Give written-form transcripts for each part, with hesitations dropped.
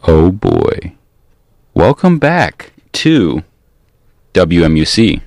Oh boy. Welcome back to WMUC.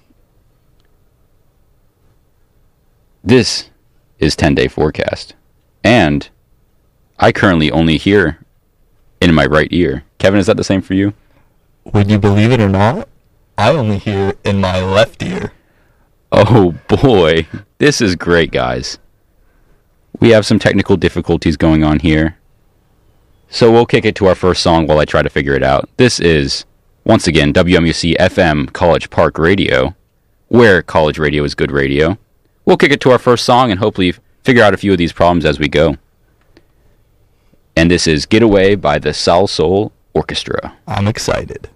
This is 10-day forecast. And I currently only hear in my right ear. Kevin, is that the same for you? Would you believe it or not? I only hear in my left ear. Oh boy. This is great, guys. We have some technical difficulties going on here. So we'll kick it to our first song while I try to figure it out. This is, once again, WMUC FM College Park Radio, where college radio is good radio. We'll kick it to our first song and hopefully figure out a few of these problems as we go. And this is Get Away by the Sal Soul Orchestra. I'm excited.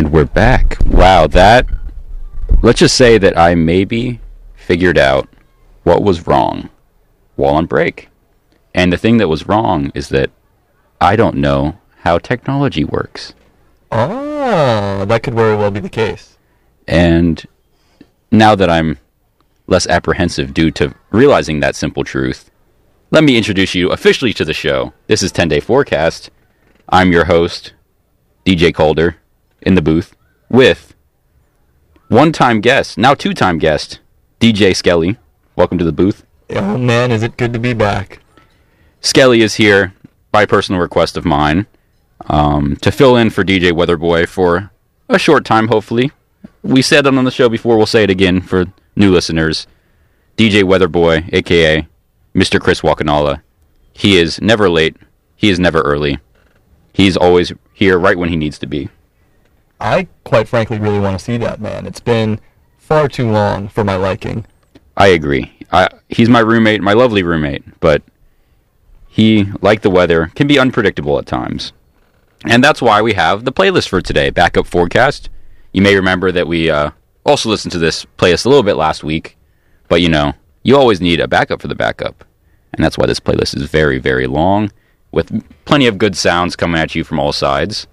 And we're back. Wow, let's just say that I maybe figured out what was wrong while on break. And the thing that was wrong is that I don't know how technology works. Oh, that could very well be the case. And now that I'm less apprehensive due to realizing that simple truth, let me introduce you officially to the show. This is 10 Day Forecast. I'm your host, DJ Calder, in the booth, with one-time guest, now two-time guest, DJ Skelly. Welcome to the booth. Oh man, is it good to be back. Skelly is here, by personal request of mine, to fill in for DJ Weatherboy for a short time, hopefully. We said it on the show before, we'll say it again for new listeners. DJ Weatherboy, a.k.a. Mr. Chris Wakanala. He is never late. He is never early. He's always here right when he needs to be. I, quite frankly, really want to see that man. It's been far too long for my liking. I agree. He's my roommate, my lovely roommate, but he, like the weather, can be unpredictable at times. And that's why we have the playlist for today, Backup Forecast. You may remember that we also listened to this playlist a little bit last week, but you always need a backup for the backup. And that's why this playlist is very, very long, with plenty of good sounds coming at you from all sides.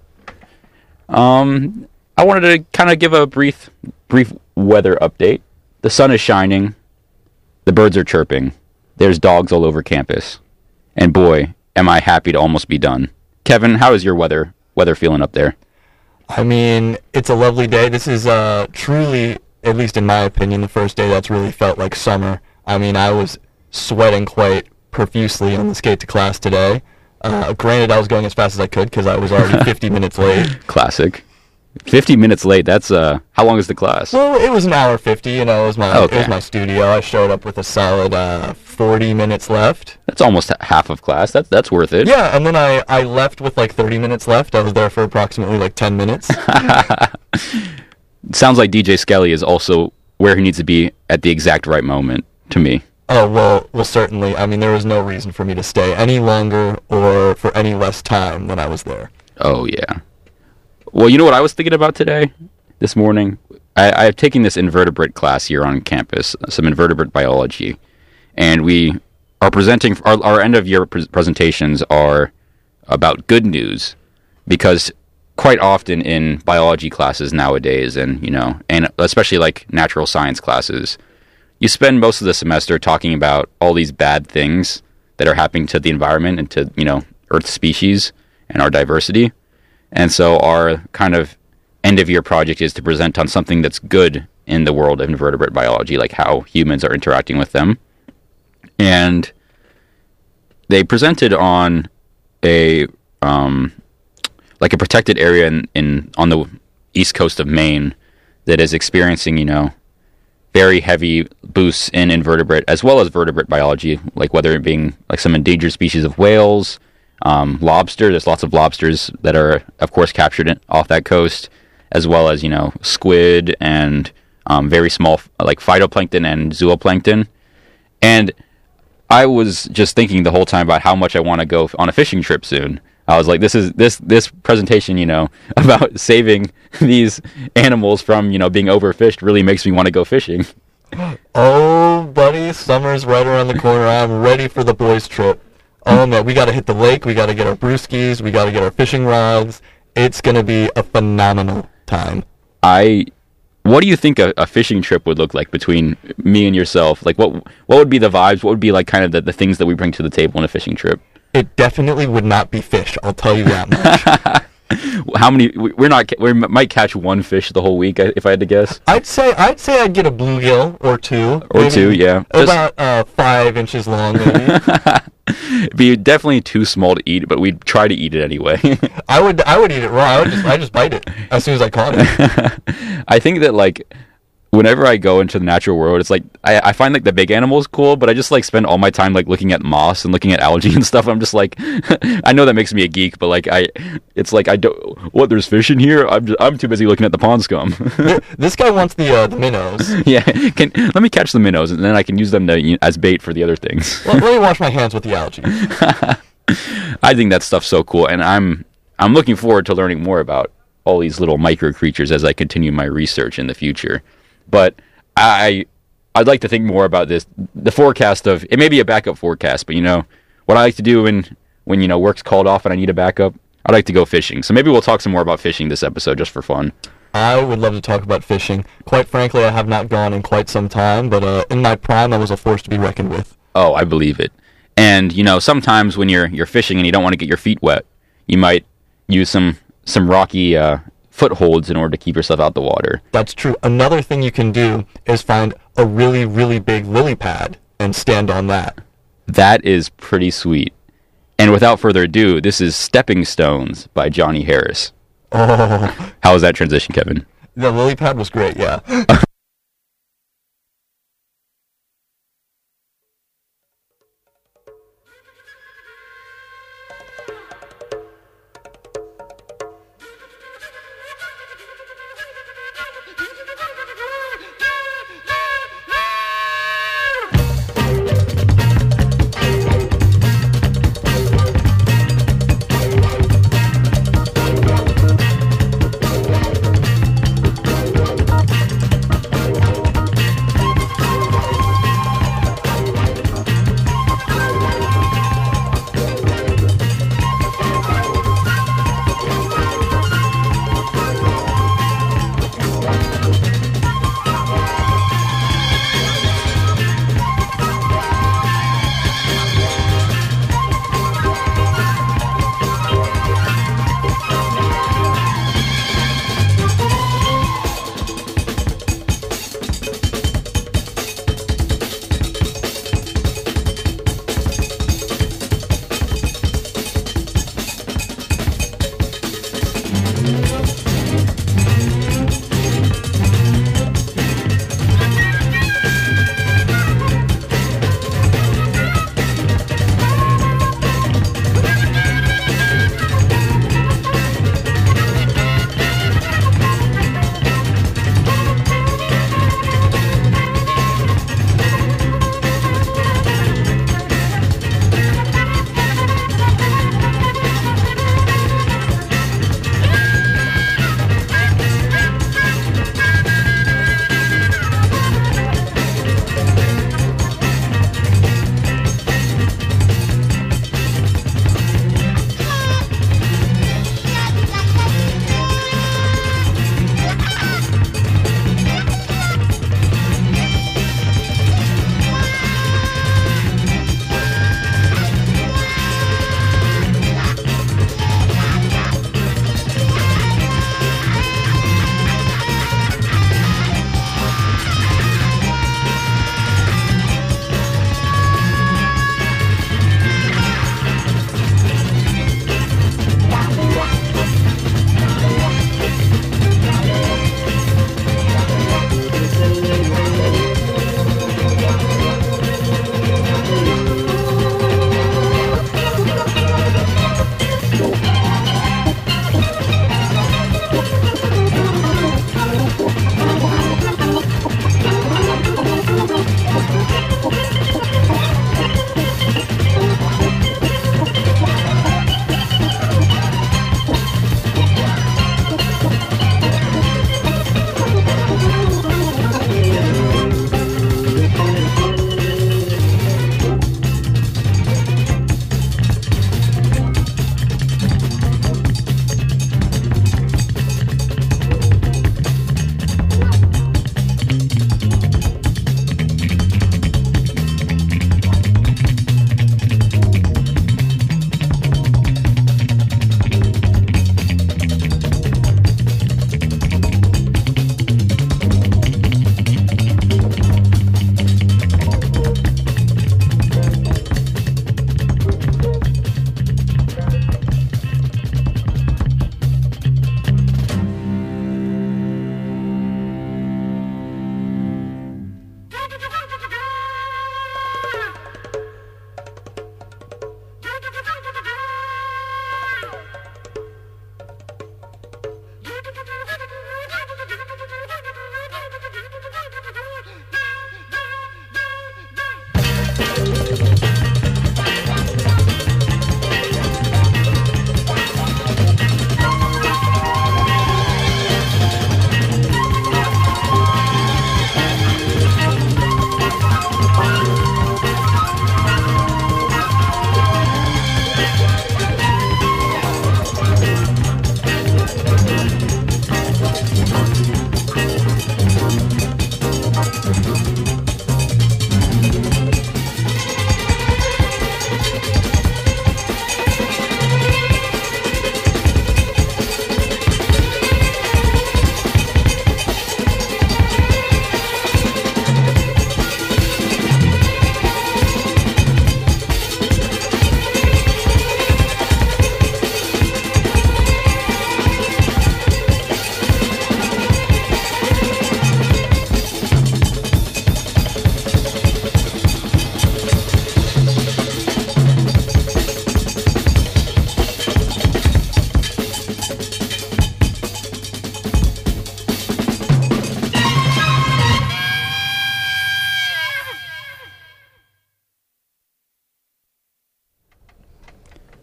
I wanted to kind of give a brief weather update. The sun is shining. The birds are chirping. There's dogs all over campus. And boy, am I happy to almost be done. Kevin, how is your weather feeling up there? I mean, it's a lovely day. This is truly, at least in my opinion, the first day that's really felt like summer. I mean, I was sweating quite profusely on the skate to class today. Granted, I was going as fast as I could because I was already 50 minutes late. Classic. 50 minutes late, that's, how long is the class? Well, it was an hour 50, it was my studio. I showed up with a solid 40 minutes left. That's almost half of class. That's worth it. Yeah, and then I left with like 30 minutes left. I was there for approximately like 10 minutes. Sounds like DJ Skelly is also where he needs to be at the exact right moment, to me. Oh, well, certainly. I mean, there was no reason for me to stay any longer or for any less time when I was there. Oh, yeah. Well, you know what I was thinking about this morning? I've taken this invertebrate class here on campus, some invertebrate biology, and we are presenting, our end-of-year presentations are about good news, because quite often in biology classes nowadays, and especially like natural science classes, you spend most of the semester talking about all these bad things that are happening to the environment and to, Earth species and our diversity. And so our kind of end-of-year project is to present on something that's good in the world of invertebrate biology, like how humans are interacting with them. And they presented on a protected area on the east coast of Maine that is experiencing, very heavy boosts in invertebrate as well as vertebrate biology, like whether it being like some endangered species of whales, lobster. There's lots of lobsters that are, of course, captured off that coast, as well as squid and very small like phytoplankton and zooplankton. And I was just thinking the whole time about how much I want to go on a fishing trip soon. I was like, this presentation, about saving these animals from, being overfished really makes me want to go fishing. Oh, buddy, summer's right around the corner. I'm ready for the boys' trip. Oh, man, we got to hit the lake. We got to get our brewskis. We got to get our fishing rods. It's going to be a phenomenal time. What do you think a fishing trip would look like between me and yourself? Like, what would be the vibes? What would be like kind of the things that we bring to the table in a fishing trip? It definitely would not be fish. I'll tell you that much. How many? We might catch one fish the whole week, if I had to guess. I'd say I'd get a bluegill or two. Or two, yeah. About 5 inches long, maybe. It'd be definitely too small to eat, but we'd try to eat it anyway. I would eat it raw. I just bite it as soon as I caught it. I think that like whenever I go into the natural world, it's like I find like the big animals cool, but I just like spend all my time like looking at moss and looking at algae and stuff. I'm just like, I know that makes me a geek, but like it's like I don't. What, there's fish in here? I'm too busy looking at the pond scum. This guy wants the minnows. Yeah, let me catch the minnows and then I can use them as bait for the other things. Let me wash my hands with the algae. I think that stuff's so cool, and I'm looking forward to learning more about all these little micro creatures as I continue my research in the future. But I'd like to think more about this. The forecast of it may be a backup forecast, but what I like to do when work's called off and I need a backup, I like to go fishing. So maybe we'll talk some more about fishing this episode just for fun. I would love to talk about fishing. Quite frankly, I have not gone in quite some time, but in my prime, I was a force to be reckoned with. Oh, I believe it. And sometimes when you're fishing and you don't want to get your feet wet, you might use some rocky footholds in order to keep yourself out the water. That's true. Another thing you can do is find a really, really big lily pad and stand on that. That is pretty sweet. And without further ado, this is Stepping Stones by Johnny Harris. Oh. How was that transition, Kevin? The lily pad was great, yeah.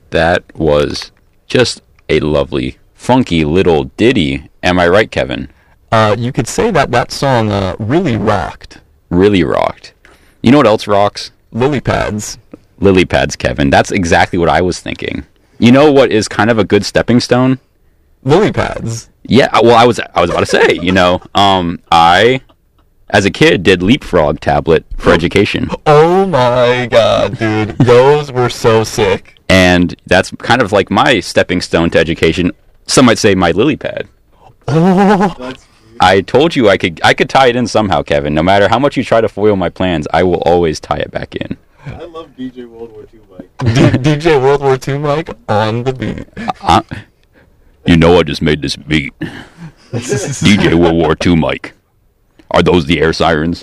That was just a lovely, funky little ditty. Am I right, Kevin? You could say that song really rocked. Really rocked. You know what else rocks? Lily pads. Lily pads, Kevin. That's exactly what I was thinking. You know what is kind of a good stepping stone? Lily pads. Yeah, well, I was about to say, I, as a kid, did Leapfrog tablet for education. Oh my god, dude. Those were so sick. And that's kind of like my stepping stone to education. Some might say my lily pad. Oh. That's cute. I told you I could tie it in somehow, Kevin. No matter how much you try to foil my plans, I will always tie it back in. I love DJ World War II, Mike. DJ World War II, Mike, on the beat. You know I just made this beat. DJ World War II, Mike. Are those the air sirens?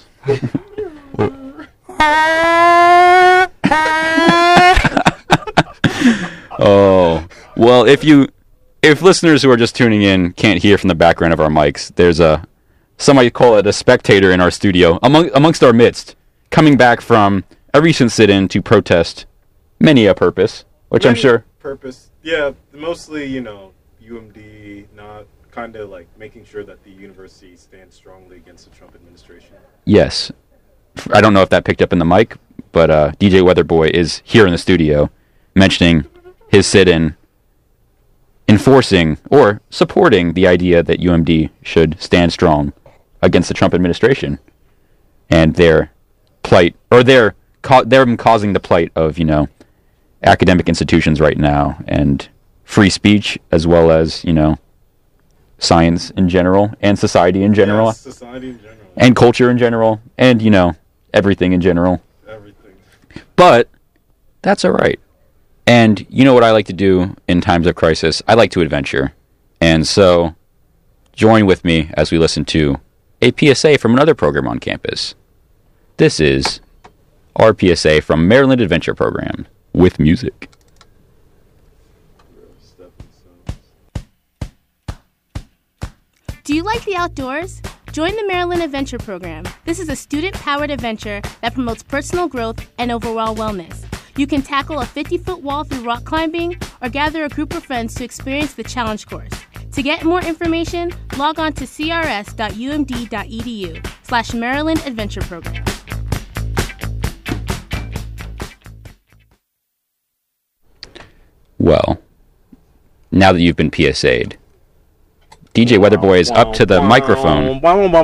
Oh, well, if listeners who are just tuning in can't hear from the background of our mics, there's some might call it a spectator in our studio, amongst our midst, coming back from a recent sit-in to protest many a purpose, which I'm sure... Purpose, yeah, mostly, UMD, not kind of like making sure that the university stands strongly against the Trump administration. Yes. I don't know if that picked up in the mic, but DJ Weatherboy is here in the studio mentioning his sit-in, enforcing or supporting the idea that UMD should stand strong against the Trump administration and their plight, or them causing the plight of, academic institutions right now and free speech, as well as, science in general and society in general. Yes, society in general. And culture in general, and, everything in general. Everything. But that's all right. And you know what I like to do in times of crisis? I like to adventure. And so join with me as we listen to a PSA from another program on campus. This is our PSA from Maryland Adventure Program with music. Do you like the outdoors? Join the Maryland Adventure Program. This is a student-powered adventure that promotes personal growth and overall wellness. You can tackle a 50-foot wall through rock climbing or gather a group of friends to experience the challenge course. To get more information, log on to crs.umd.edu/Maryland Adventure Program. Well, now that you've been PSA'd, DJ Weatherboy is up to the microphone.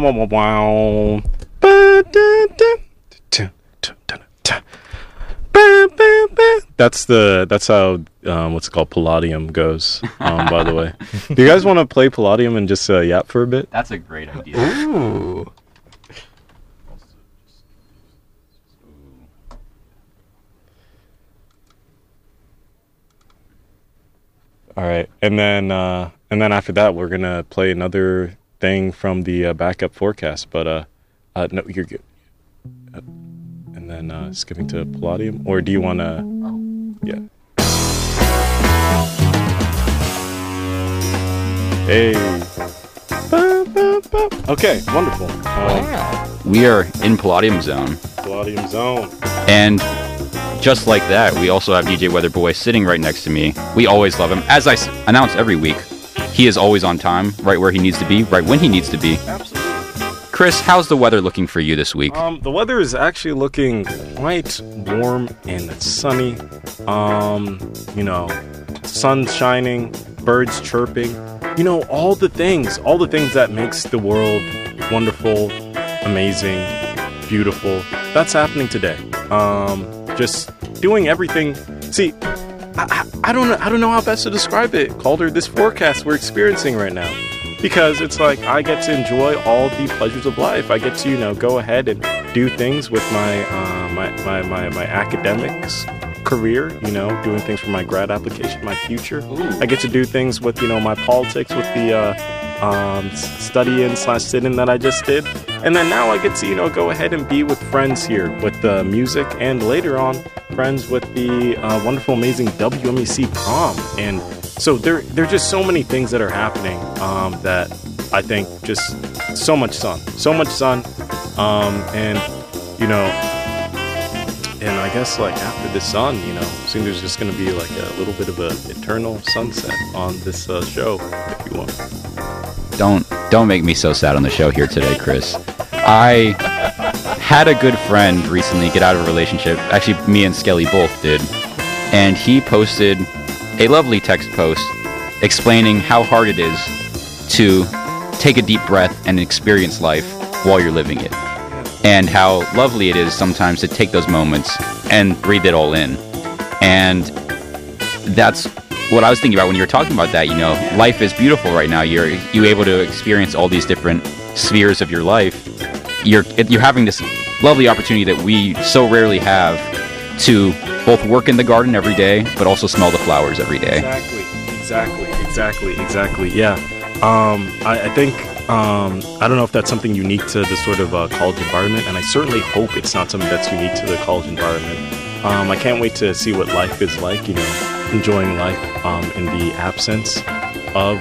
That's how what's it called, Palladium goes. By the way, do you guys want to play Palladium and just yap for a bit? That's a great idea. Ooh. All right, and then after that, we're gonna play another thing from the backup forecast. But no, you're good. And then skipping to Palladium, or do you want to? Yeah. Hey. Okay, wonderful. We are in Palladium Zone. Palladium Zone. And just like that, we also have DJ Weatherboy sitting right next to me. We always love him. As I announce every week, he is always on time, right where he needs to be, right when he needs to be. Absolutely. Chris, how's the weather looking for you this week? The weather is actually looking quite warm and sunny. Sun shining, birds chirping. All the things that makes the world wonderful, amazing, beautiful. That's happening today. Just doing everything. See, I don't know how best to describe it, Calder. This forecast we're experiencing right now, because it's like I get to enjoy all the pleasures of life. I get to go ahead and do things with my academics career. Doing things for my grad application, my future. Ooh. I get to do things with my politics, with the study-in/sit-in that I just did. And then now I get to, go ahead and be with friends here with the music, and later on, friends with the wonderful, amazing WMEC prom. And so there are just so many things that are happening that I think just so much sun. And, and I guess like after the sun, soon there's just gonna be like a little bit of an eternal sunset on this show, if you want. Don't make me so sad on the show here today, Chris. I had a good friend recently get out of a relationship. Actually, me and Skelly both did. And he posted a lovely text post explaining how hard it is to take a deep breath and experience life while you're living it. And how lovely it is sometimes to take those moments and breathe it all in. And that's what I was thinking about when you were talking about that. Life is beautiful right now. You're able to experience all these different spheres of your life. You're having this lovely opportunity that we so rarely have to both work in the garden every day, but also smell the flowers every day. Exactly. Yeah. I think I don't know if that's something unique to the sort of college environment, and I certainly hope it's not something that's unique to the college environment. I can't wait to see what life is like, enjoying life in the absence of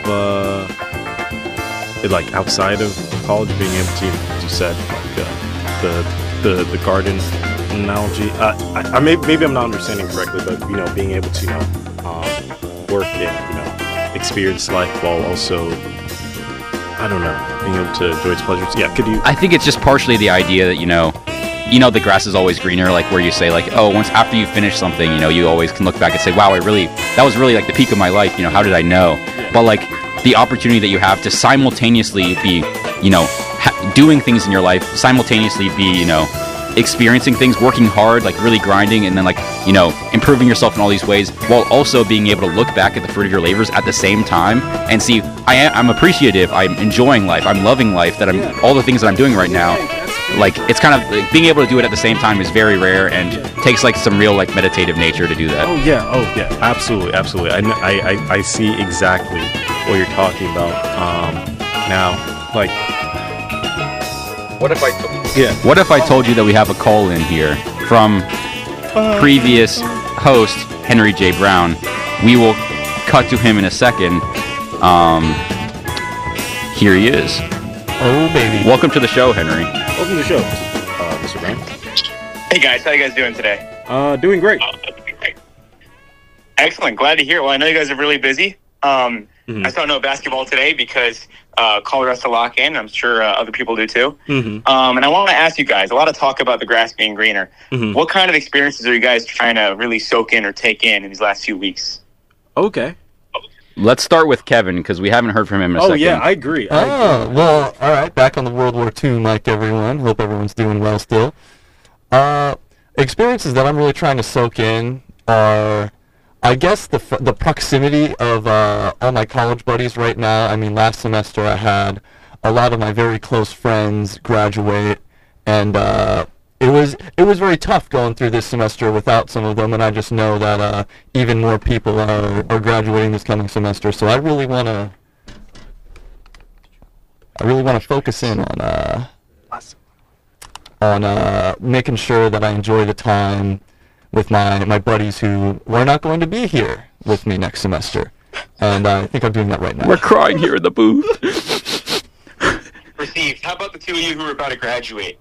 like outside of college, being able to, as you said, like the garden analogy. Maybe I'm not understanding correctly, but being able to work and experience life while also, I don't know, being able to enjoy its pleasures. Yeah, could you? I think it's just partially the idea that the grass is always greener, like where you say like, oh, once after you finish something, you always can look back and say, wow, that was really like the peak of my life. How did I know? Yeah. But like the opportunity that you have to simultaneously be, doing things in your life, simultaneously be, experiencing things, working hard, like really grinding, and then like, improving yourself in all these ways, while also being able to look back at the fruit of your labors at the same time and see, I'm appreciative, I'm enjoying life, I'm loving life, that all the things that I'm doing right now. Like, it's kind of like, being able to do it at the same time is very rare and takes like some real like meditative nature to do that. Oh yeah, absolutely. I see exactly what you're talking about. Now, like, what if I told you that we have a call in here from previous host Henry J. Brown? We will cut to him in a second. Here he is. Oh baby! Welcome to the show, Henry. Welcome to the show, Mr. Brown. Hey guys, how you guys doing today? Doing great. Excellent. Glad to hear. Well, I know you guys are really busy. I saw no basketball today because Colorado has to lock in. I'm sure other people do too. And I want to ask you guys, a lot of talk about the grass being greener. What kind of experiences are you guys trying to really soak in or take in these last few weeks? Okay. Let's start with Kevin, because we haven't heard from him in a second. Oh, yeah, I agree. Well, all right, back on the World War II mic, everyone. Hope everyone's doing well still. Experiences that I'm really trying to soak in are, I guess, the proximity of all my college buddies right now. I mean, last semester I had a lot of my very close friends graduate, and it was very tough going through this semester without some of them, and I just know that even more people are graduating this coming semester. So I really want to focus in on making sure that I enjoy the time with my buddies who are not going to be here with me next semester, and I think I'm doing that right now. We're crying here in the booth. Received. How about the two of you who are about to graduate?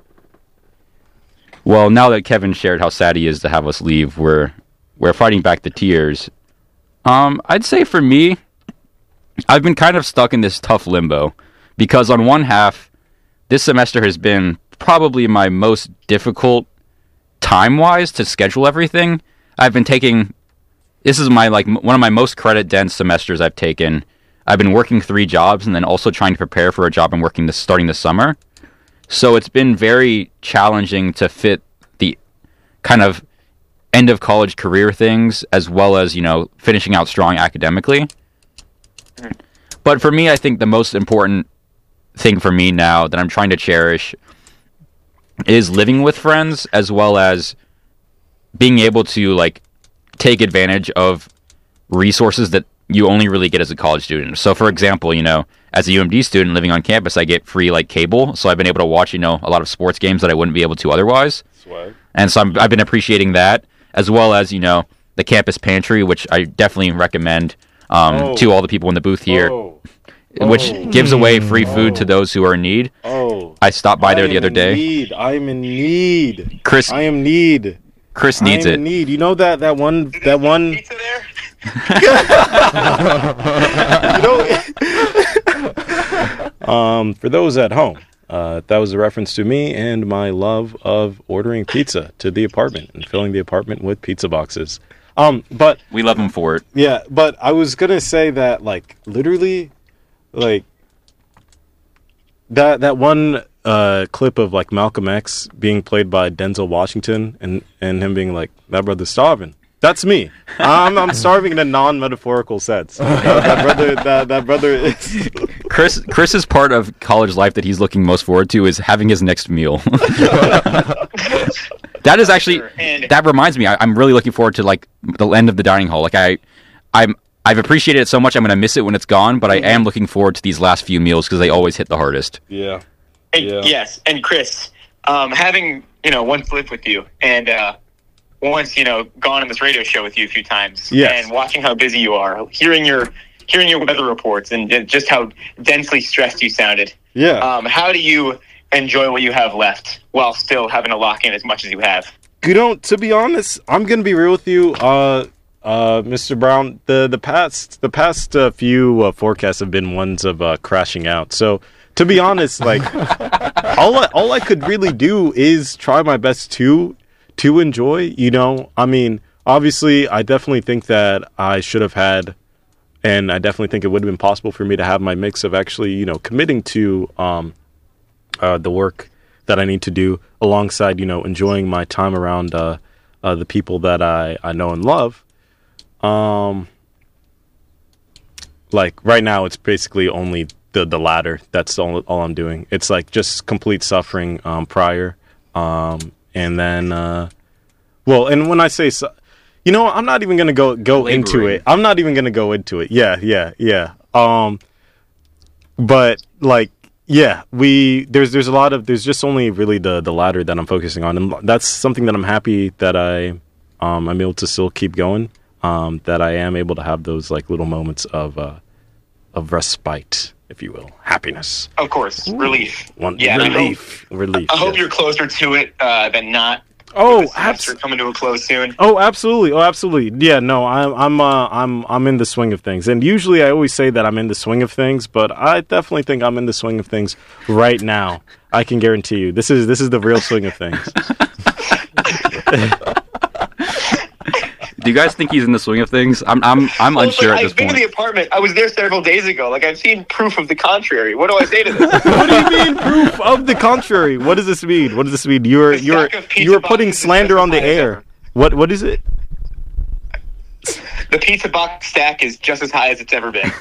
Well, now that Kevin shared how sad he is to have us leave, we're fighting back the tears. I'd say for me, I've been kind of stuck in this tough limbo, because on one half, this semester has been probably my most difficult time-wise to schedule everything. This is my one of my most credit-dense semesters I've taken. I've been working 3 jobs and then also trying to prepare for a job I'm working starting this summer. So it's been very challenging to fit the kind of end of college career things as well as, finishing out strong academically. But for me, I think the most important thing for me now that I'm trying to cherish is living with friends, as well as being able to take advantage of resources that you only really get as a college student. So for example, as a UMD student living on campus, I get free cable, so I've been able to watch a lot of sports games that I wouldn't be able to otherwise. Swag. And so I've been appreciating that, as well as the campus pantry, which I definitely recommend to all the people in the booth here, which gives away free food to those who are in need. I stopped by there the other day. I am in need. Chris, I am in need. Chris needs it. Need. You know that one Pizza there? For those at home, that was a reference to me and my love of ordering pizza to the apartment and filling the apartment with pizza boxes. But We love him for it. yeah, but I was gonna say that, like, literally, like, that one clip of, like, Malcolm X being played by Denzel Washington and him being like, that brother's starving. That's me. I'm starving in a non-metaphorical sense. That brother is. Chris's part of college life that he's looking most forward to is having his next meal. That is actually, that reminds me, I'm really looking forward to, like, the end of the dining hall. Like, I've appreciated it so much, I'm going to miss it when it's gone, but I am looking forward to these last few meals because they always hit the hardest. Yeah. Yes, and Chris, having, one flip with you and once, gone on this radio show with you a few times, yes, and watching how busy you are, hearing your weather reports and just how densely stressed you sounded. Yeah. How do you enjoy what you have left while still having to lock in as much as you have? To be honest, I'm gonna be real with you, Mr. Brown. The past few forecasts have been ones of crashing out. So, to be honest, like, all I could really do is try my best to enjoy. I mean, obviously, I definitely think that I should have had, and I definitely think it would have been possible for me to have my mix of actually, committing to the work that I need to do alongside, enjoying my time around the people that I know and love. Like, right now, it's basically only the latter. That's all I'm doing. It's like just complete suffering prior. And then, and when I say, I'm not even going to go into it. I'm not even going to go into it. Yeah. But, like, yeah, there's a lot of, there's just only really the latter that I'm focusing on. And that's something that I'm happy that I'm able to still keep going. That I am able to have those, like, little moments of respite, if you will, happiness. Of course, relief. Relief. I hope you're closer to it than not. Oh, absolutely. Coming to a close soon. Oh, absolutely. Yeah, no, I'm in the swing of things, and usually I always say that I'm in the swing of things, but I definitely think I'm in the swing of things right now. I can guarantee you, this is the real swing of things. Do you guys think he's in the swing of things? I'm unsure at this point. I've been to the apartment. I was there several days ago. Like, I've seen proof of the contrary. What do I say to this? What do you mean, proof of the contrary? What does this mean? You're putting slander on the air. What is it? The pizza box stack is just as high as it's ever been.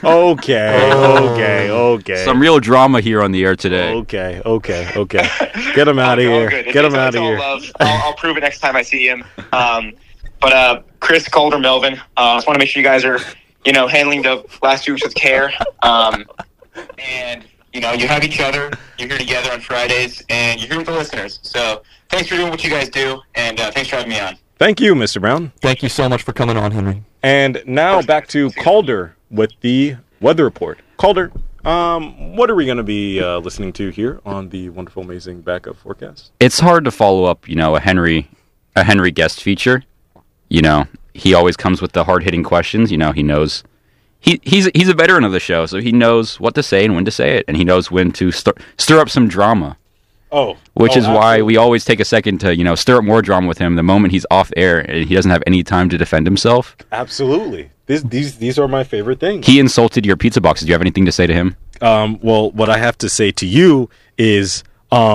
Okay. Some real drama here on the air today. Okay. Get him out of here. Get him out of here. I'll prove it next time I see him. But Chris, Calder, Melvin, I just want to make sure you guys are, handling the last 2 weeks with care. And, you have each other. You're here together on Fridays, and you're here with the listeners. So thanks for doing what you guys do, and thanks for having me on. Thank you, Mr. Brown. Thank you so much for coming on, Henry. And now back to Calder with the weather report. Calder, what are we going to be listening to here on the wonderful, amazing backup forecast? It's hard to follow up, a Henry guest feature. He always comes with the hard-hitting questions. He knows he's a veteran of the show, so he knows what to say and when to say it, and he knows when to stir up some drama. Which is why we always take a second to stir up more drama with him the moment he's off air and he doesn't have any time to defend himself. Absolutely, these are my favorite things. He insulted your pizza boxes. Do you have anything to say to him? Well, what I have to say to you is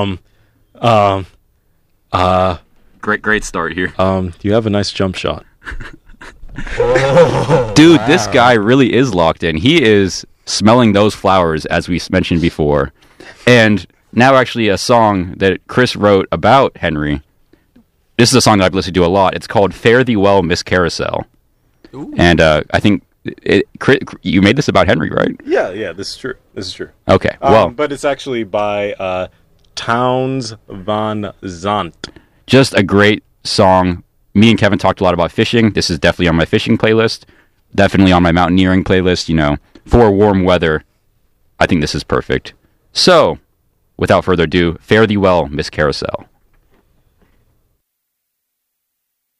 Great start here. You have a nice jump shot. Dude, this guy really is locked in. He is smelling those flowers, as we mentioned before. And now actually a song that Chris wrote about Henry. This is a song that I've listened to a lot. It's called Fare Thee Well, Miss Carousel. Ooh. And I think you made this about Henry, right? Yeah, this is true. Okay, well. But it's actually by Towns Van Zandt. Just a great song. Me and Kevin talked a lot about fishing. This is definitely on my fishing playlist. Definitely on my mountaineering playlist. For warm weather, I think this is perfect. So, without further ado, fare thee well, Miss Carousel.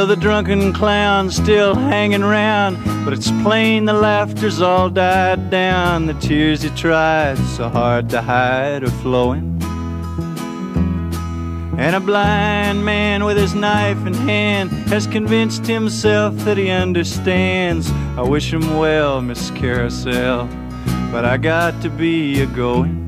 the drunken clown still hanging round, but it's plain the laughter's all died down. The tears he tried so hard to hide are flowing. And a blind man with his knife in hand has convinced himself that he understands. I wish him well, Miss Carousel, but I got to be a-going.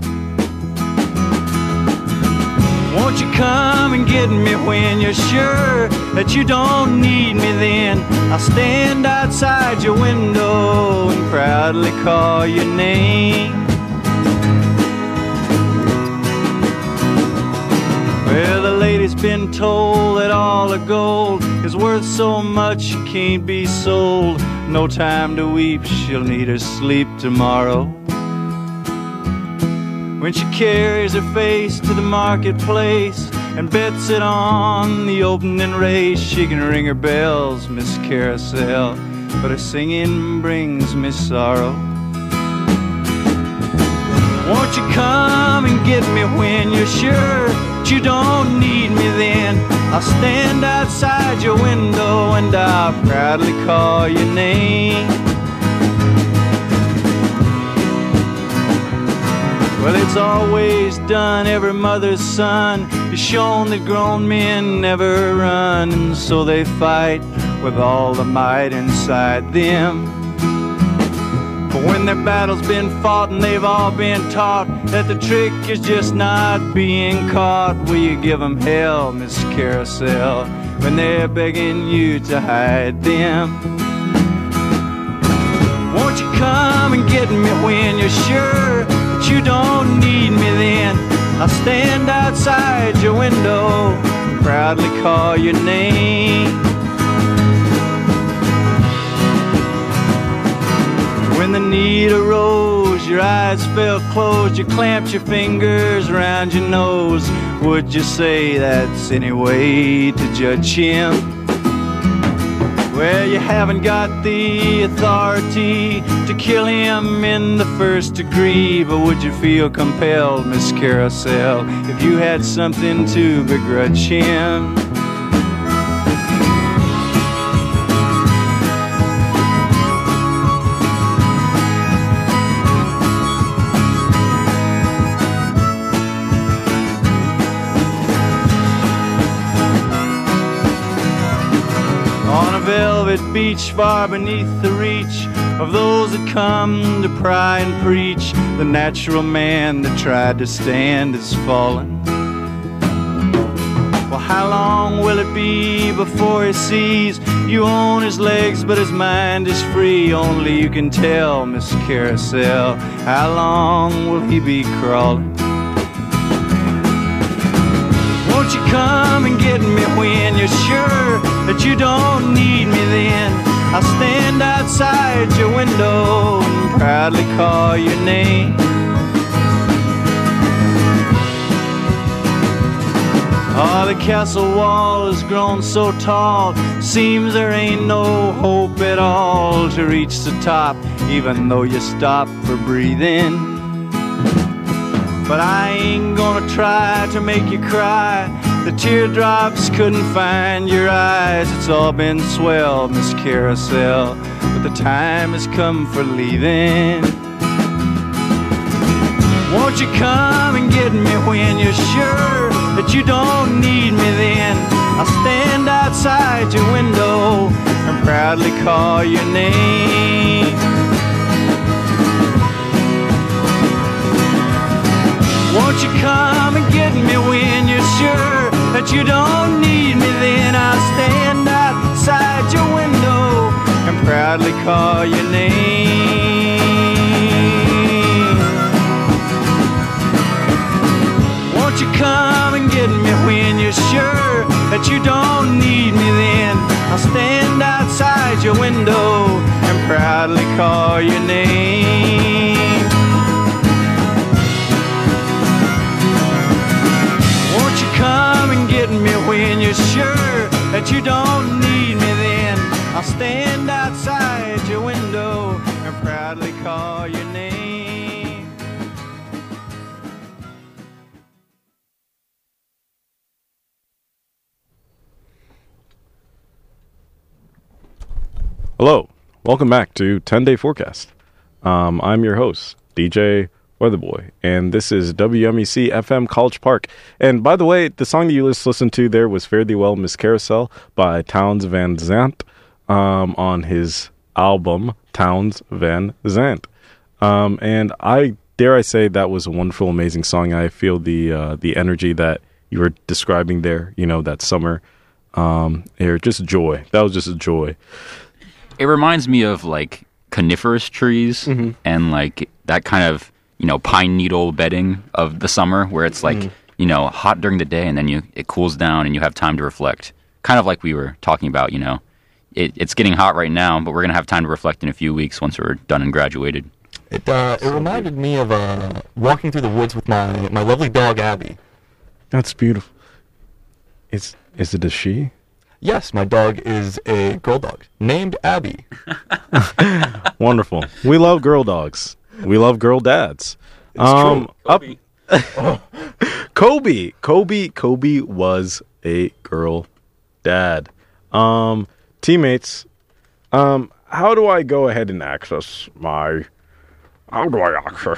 Won't you come and get me when you're sure that you don't need me then? I'll stand outside your window and proudly call your name. Well, the lady's been told that all the gold is worth so much it can't be sold. No time to weep, she'll need her sleep tomorrow. When she carries her face to the marketplace and bets it on the opening race, she can ring her bells, Miss Carousel, but her singing brings me sorrow. Won't you come and get me when you're sure that you don't need me then? I'll stand outside your window and I'll proudly call your name. Well, it's always done, every mother's son is shown that grown men never run, and so they fight with all the might inside them. But when their battle's been fought and they've all been taught that the trick is just not being caught, will you give them hell, Miss Carousel, when they're begging you to hide them? Won't you come and get me when you're sure that you don't need me then? I'll stand outside your window and proudly call your name. When the need arose, your eyes fell closed, you clamped your fingers around your nose. Would you say that's any way to judge him? Well, you haven't got the authority to kill him in the first degree, but would you feel compelled, Miss Carousel, if you had something to begrudge him? Velvet beach far beneath the reach of those that come to pry and preach, the natural man that tried to stand is fallen. Well, how long will it be before he sees you own his legs but his mind is free? Only you can tell, Miss Carousel, how long will he be crawling? Won't you come and get me when you're sure that you don't need me then? I'll stand outside your window and proudly call your name. Oh, the castle wall has grown so tall, seems there ain't no hope at all to reach the top, even though you stop for breathing. But I ain't gonna try to make you cry. The teardrops couldn't find your eyes. It's all been swell, Miss Carousel, but the time has come for leaving. Won't you come and get me when you're sure that you don't need me then? I'll stand outside your window and proudly call your name. Won't you come and get me when you're sure that you don't need me then? I'll stand outside your window and proudly call your name. Won't you come and get me when you're sure that you don't need me then? I'll stand outside your window and proudly call your name. Won't you come and get me when you're sure that you don't need me then? I'll stand outside your window and proudly call your name. Hello, welcome back to 10 Day Forecast. I'm your host, DJ Weatherboy, and this is WMEC FM College Park. And by the way, the song that you just listened to there was Fare Thee Well, Miss Carousel by Townes Van Zandt on his album Townes Van Zandt. And I dare I say that was a wonderful, amazing song. I feel the energy that you were describing there, you know, that summer air, just joy. That was just a joy. It reminds me of like coniferous trees and like that kind of, you know, pine needle bedding of the summer where it's like, you know, hot during the day and then it cools down and you have time to reflect. Kind of like we were talking about, you know, it's getting hot right now, but we're going to have time to reflect in a few weeks once we're done and graduated. It reminded me of walking through the woods with my lovely dog, Abby. That's beautiful. Is it a she? Yes, my dog is a girl dog named Abby. Wonderful. We love girl dogs. We love girl dads. It's true. Kobe. Kobe was a girl dad. Teammates, how do I go ahead and access my... How do I access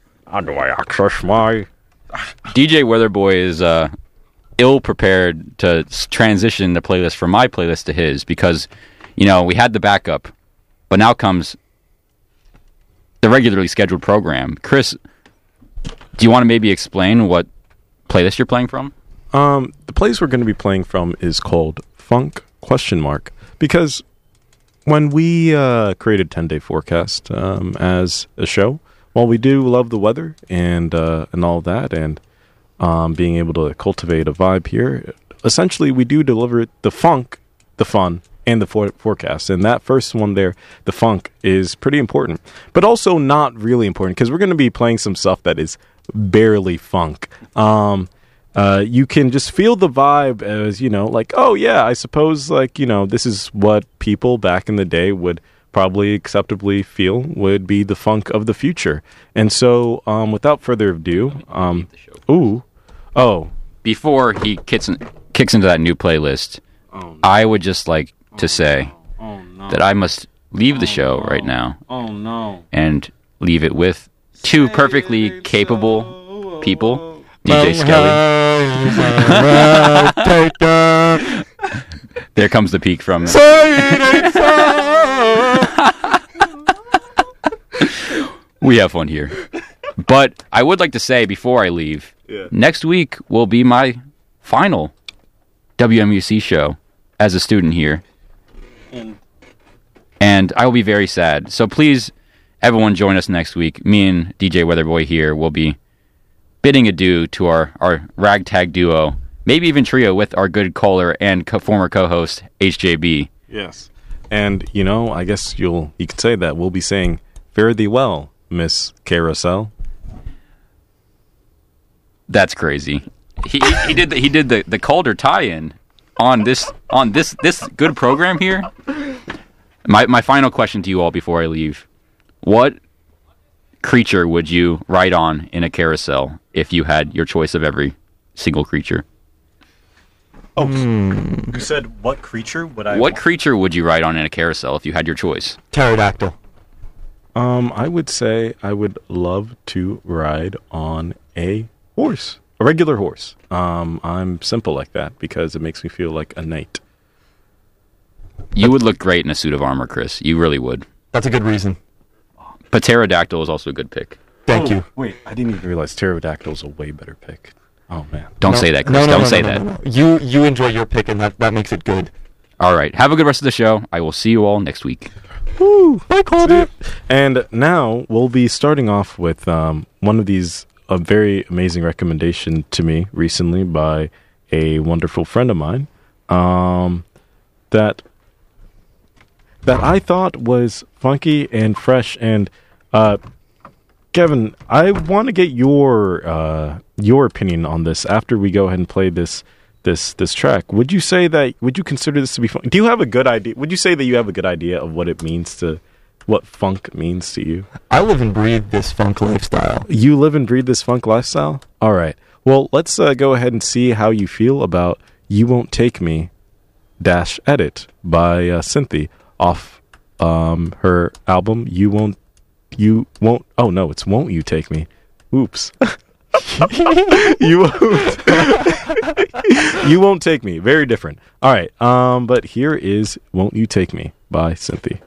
my... DJ Weatherboy is ill-prepared to transition the playlist from my playlist to his because, you know, we had the backup, but now comes the regularly scheduled program. Chris, do you want to maybe explain what playlist you're playing from? The playlist we're going to be playing from is called Funk ? Because when we created 10 Day Forecast as a show, while we do love the weather and all that, and being able to cultivate a vibe here, essentially we do deliver the funk, the fun, and the forecast. And that first one there, the funk, is pretty important, but also not really important because we're going to be playing some stuff that is barely funk. You can just feel the vibe as, you know, like, oh yeah, I suppose, like, you know, this is what people back in the day would probably acceptably feel would be the funk of the future. And so, without further ado, before he kicks into that new playlist, I would just like to say that I must leave the show right now. And leave it with two perfectly capable people. DJ Skelly. There comes the peak from We have fun here. But I would like to say before I leave, next week will be my final WMUC show as a student here. And I will be very sad. So please, everyone join us next week. Me and DJ Weatherboy here will be bidding adieu to our ragtag duo, maybe even trio, with our good caller and former co-host, HJB. Yes. And, you know, I guess you could say that we'll be saying, fare thee well, Miss Carousel. That's crazy. He did the Calder tie-in on this good program here. My final question to you all before I leave: what creature would you ride on in a carousel if you had your choice of every single creature? Oh, you said what creature would I? What creature would you ride on in a carousel if you had your choice? Pterodactyl. I would say I would love to ride on a horse, a regular horse. I'm simple like that because it makes me feel like a knight. You would look great in a suit of armor, Chris. You really would. That's a good reason. But pterodactyl is also a good pick. Thank you. Wait, I didn't even realize pterodactyl is a way better pick. Oh man! Don't say that, Chris. Don't say that. No. You enjoy your pick, and that makes it good. All right. Have a good rest of the show. I will see you all next week. Woo! I called it. And now we'll be starting off with one of these, a very amazing recommendation to me recently by a wonderful friend of mine that I thought was funky and fresh. And Kevin, I want to get your opinion on this after we go ahead and play this track. Would you consider this to be fun? Do you have a good idea? Would you say that you have a good idea of what funk means to you? I live and breathe this funk lifestyle. You live and breathe this funk lifestyle? All right. Well, let's go ahead and see how you feel about You Won't Take Me -Edit by Cynthia off her album You Won't. Oh no, it's Won't You Take Me. Oops. You won't take me. Very different. All right. But here is Won't You Take Me by Cynthia.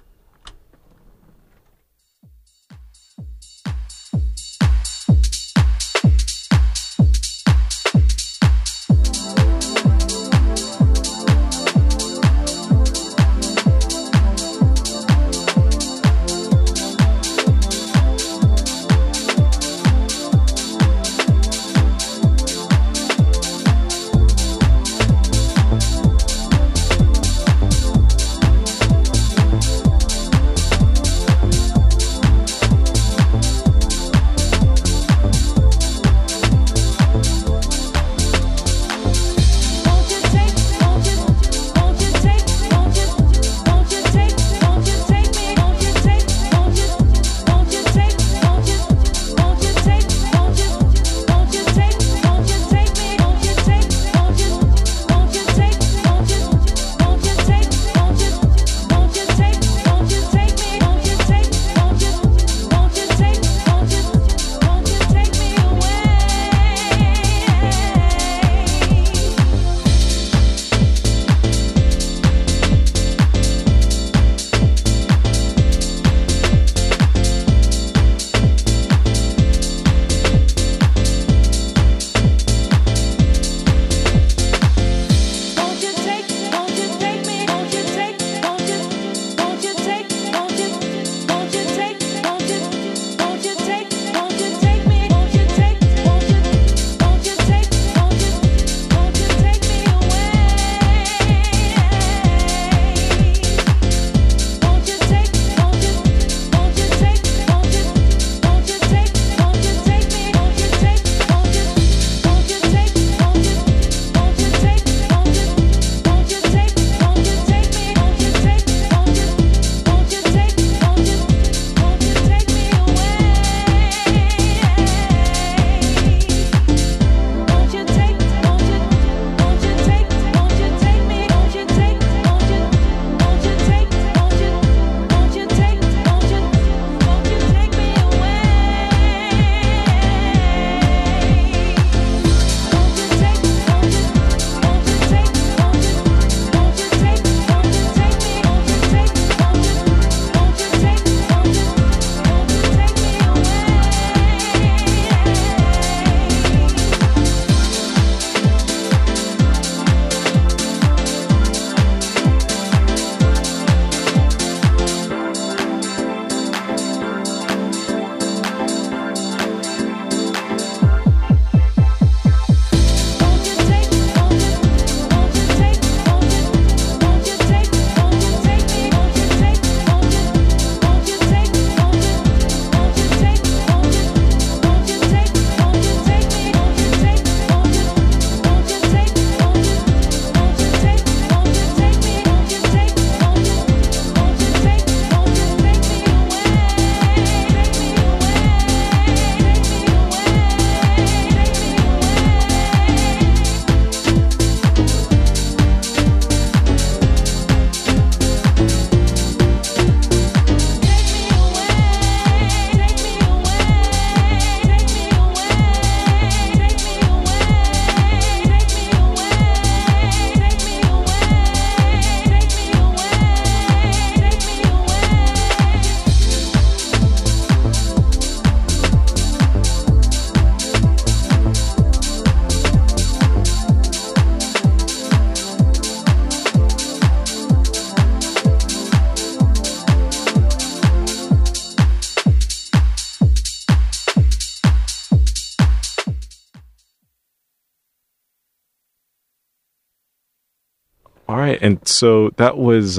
All right, and so that was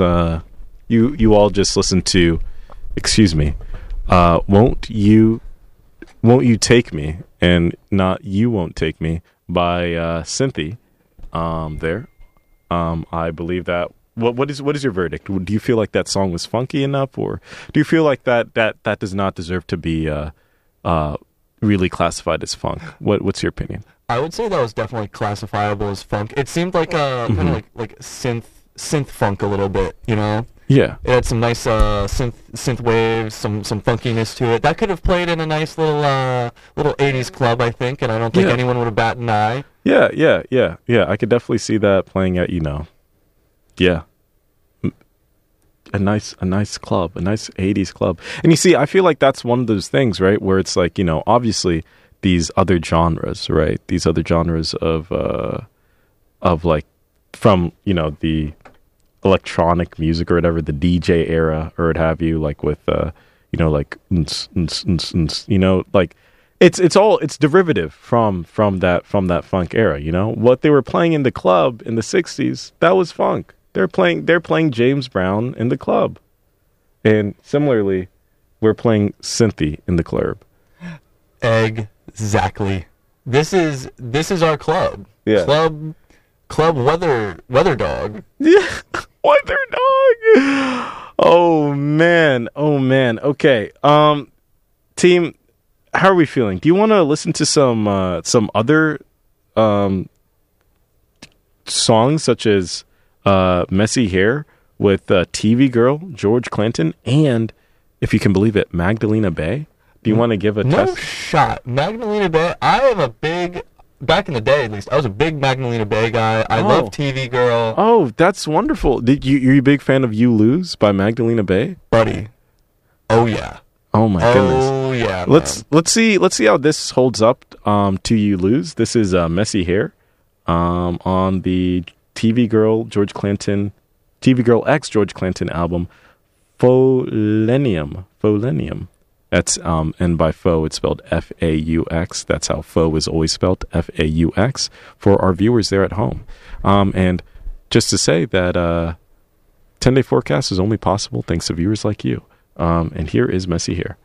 you all just listened to, excuse me, Won't You Take Me, and not You Won't Take Me by Cynthia there. I believe that. What is your verdict? Do you feel like that song was funky enough, or do you feel like that does not deserve to be really classified as funk? What's your opinion? I would say that was definitely classifiable as funk. It seemed like kind of like synth funk a little bit, you know. Yeah. It had some nice synth waves, some funkiness to it. That could have played in a nice little 80s club, I think, and I don't think anyone would have batted an eye. Yeah. I could definitely see that playing at, a nice club, a nice 80s club. And you see, I feel like that's one of those things, right, where it's like, obviously these other genres, right? These other genres of like from, the electronic music or whatever, the DJ era or what have you, like with like like it's derivative from that funk era, what they were playing in the club in the 60s, that was funk. They're playing James Brown in the club, and similarly we're playing Cynthia in the club. Exactly. This is our club. Yeah. Club weather dog. Yeah. Weather dog. Oh man. Okay. Team, how are we feeling? Do you want to listen to some other songs such as Messy Hair with TV Girl, George Clinton, and, if you can believe it, Magdalena Bay? Do you want to give a test? No shot. Magdalena Bay, back in the day at least, I was a big Magdalena Bay guy. I love TV Girl. Oh, that's wonderful. You're a big fan of You Lose by Magdalena Bay? Buddy. Oh yeah. Oh my goodness. Oh yeah. Let's see how this holds up to You Lose. This is Messy Hair on the TV Girl X George Clinton album Faux-lenium. That's and by faux it's spelled F-A-U-X. That's how faux is always spelled, F-A-U-X, for our viewers there at home. And just to say that 10-Day Forecast is only possible thanks to viewers like you. And here is Messy Hair.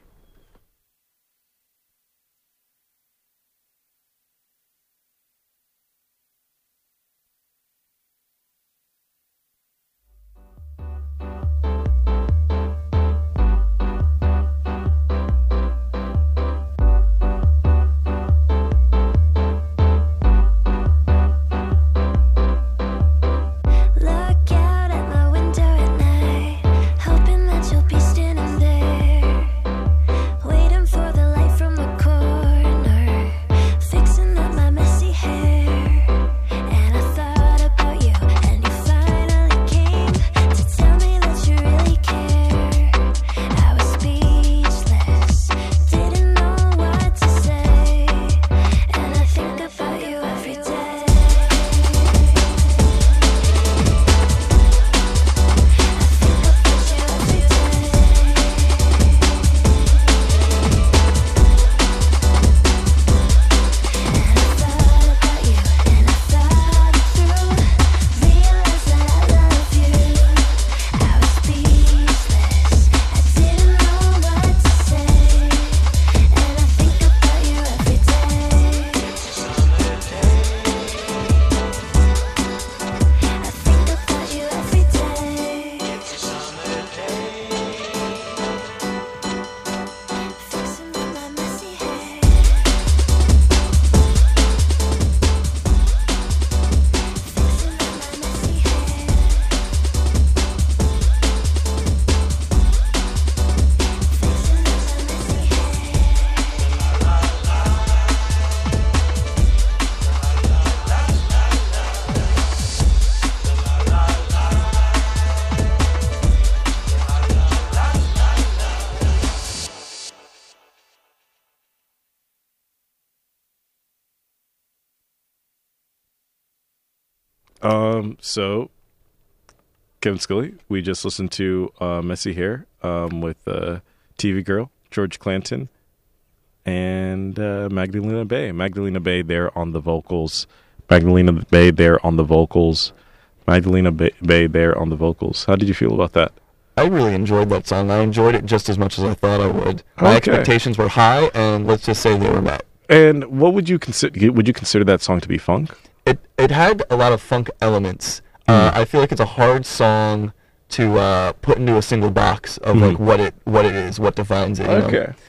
So Kevin Scully, we just listened to Messy Hair with TV Girl, George Clinton, and Magdalena Bay. Magdalena Bay there on the vocals. Magdalena Bay there on the vocals. How did you feel about that? I really enjoyed that song. I enjoyed it just as much as I thought I would. My expectations were high, and let's just say they were met. And what would you consider? Would you consider that song to be funk? It had a lot of funk elements. I feel like it's a hard song to put into a single box of like what it is, what defines it. You know?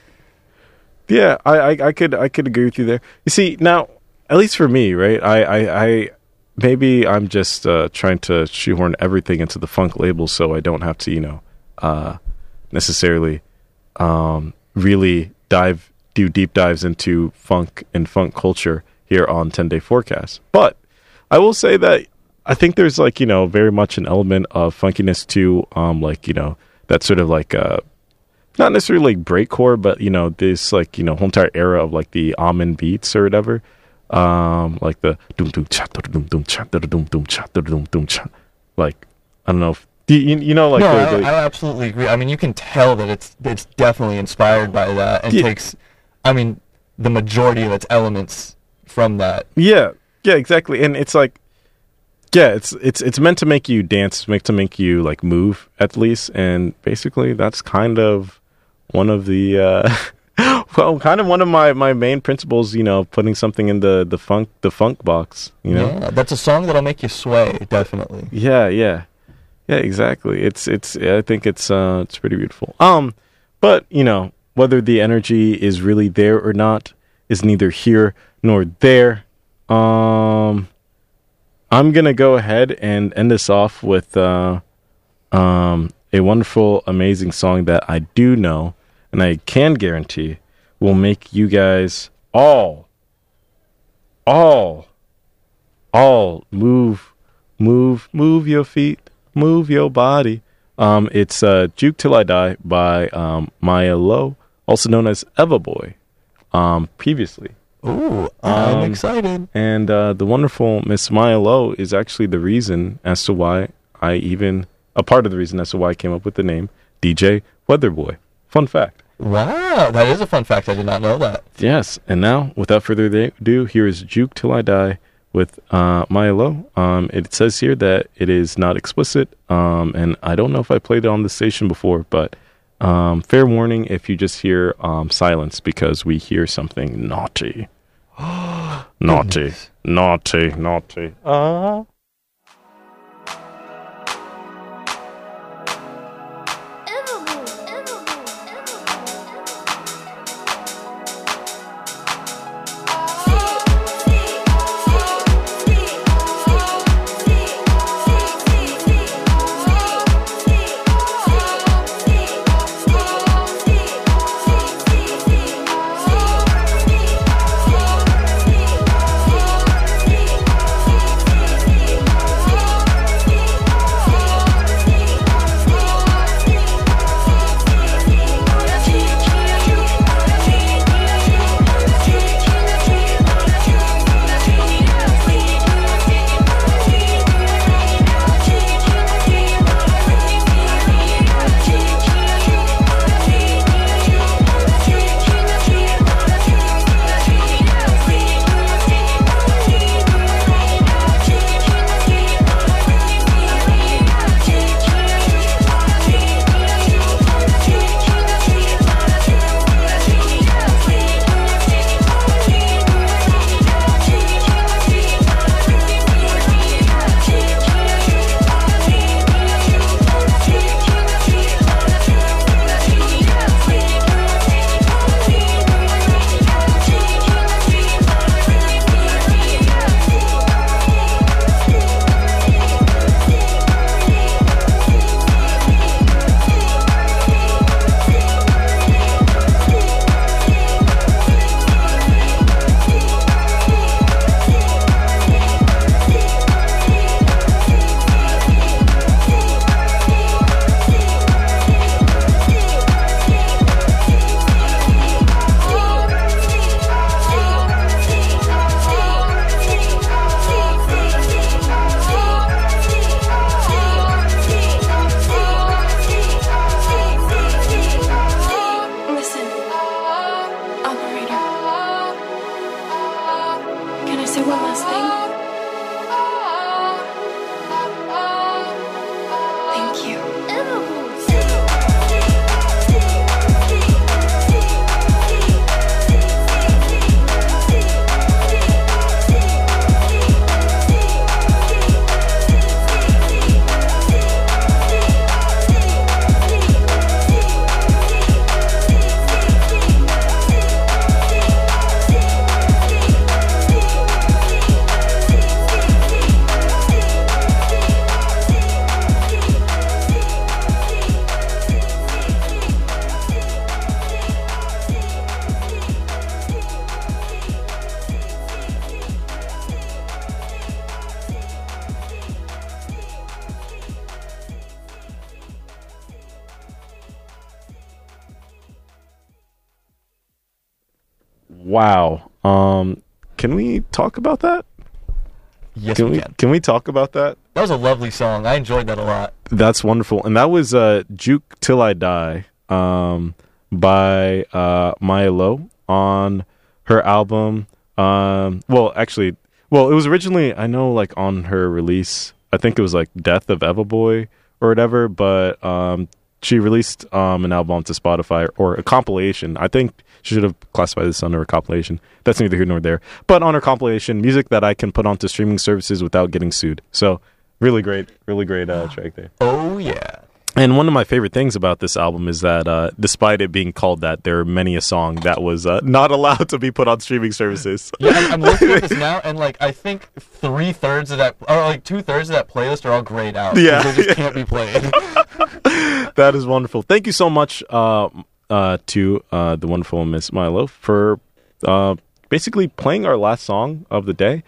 Yeah, I could agree with you there. You see, now at least for me, right? I maybe I'm just trying to shoehorn everything into the funk label so I don't have to, necessarily really do deep dives into funk and funk culture here on 10 Day Forecast. But I will say that I think there's very much an element of funkiness to that sort of not necessarily like breakcore, but this whole entire era of like the almond beats or whatever. Like the doom doom cha doom doom cha doom doom cha doom doom cha. Like, I don't know if No, I absolutely agree. I mean, you can tell that it's definitely inspired by that and takes, the majority of its elements from that. Yeah, exactly. And it's like, it's meant to make you dance, meant to make you like move at least. And basically, that's kind of one of the kind of one of my main principles. Putting something in the funk box. Yeah, that's a song that'll make you sway, definitely. Yeah, exactly. I think it's pretty beautiful. But whether the energy is really there or not is neither here nor there. I'm gonna go ahead and end this off with a wonderful, amazing song that I do know and I can guarantee will make you guys all move your feet, move your body. It's Juke Till I Die by Maya Lowe, also known as Eva Boy, previously. Ooh, I'm excited. And the wonderful Miss Maya Lowe is actually the reason as to why a part of the reason as to why I came up with the name DJ Weatherboy. Fun fact. Wow, that is a fun fact. I did not know that. Yes, and now, without further ado, here is Juke Till I Die with Maya Lowe. It says here that it is not explicit, and I don't know if I played it on the station before, but fair warning if you just hear silence, because we hear something naughty. Naughty. Wow. Can we talk about that? Yes, we can. Can we talk about that? That was a lovely song. I enjoyed that a lot. That's wonderful. And that was Juke Till I Die by Maya Lowe on her album. It was originally, I know, like on her release, I think it was like Death of Eva Boy or whatever, but she released an album onto Spotify, or a compilation. I think she should have classified this under a compilation. That's neither here nor there. But on her compilation, music that I can put onto streaming services without getting sued. So really great track there. Oh, yeah. And one of my favorite things about this album is that despite it being called that, there are many a song that was not allowed to be put on streaming services. Yeah, I'm looking at this now, and like I think 2/3 of that playlist are all grayed out. Yeah, they just can't be played. That is wonderful. Thank you so much to the wonderful Miss Milo for basically playing our last song of the day.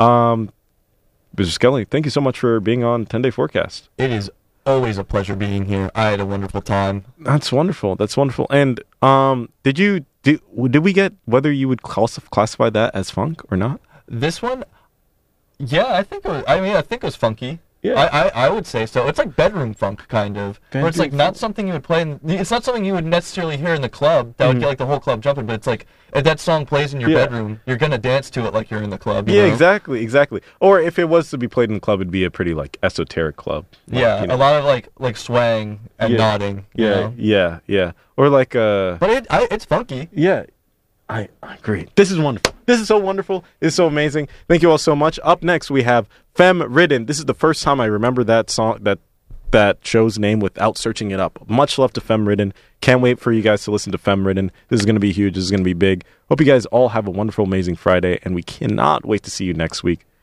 Mr. Skelly, thank you so much for being on 10 Day Forecast. It is always a pleasure being here. I had a wonderful time. That's wonderful. And did we get whether you would classify that as funk or not? This one, yeah, I think it was funky. Yeah, I would say so. It's like bedroom funk, kind of. Where it's like not something you would play it's not something you would necessarily hear in the club that would get like the whole club jumping, but it's like if that song plays in your bedroom, you're gonna dance to it like you're in the club. You know? Exactly. Or if it was to be played in the club, it'd be a pretty like esoteric club. A lot of like swaying and nodding. Yeah. Or like But it's funky. Yeah. I agree. This is wonderful. This is so wonderful. This is so amazing. Thank you all so much. Up next, we have Femme Ridden. This is the first time I remember that song, that show's name without searching it up. Much love to Femme Ridden. Can't wait for you guys to listen to Femme Ridden. This is going to be huge. This is going to be big. Hope you guys all have a wonderful, amazing Friday, and we cannot wait to see you next week.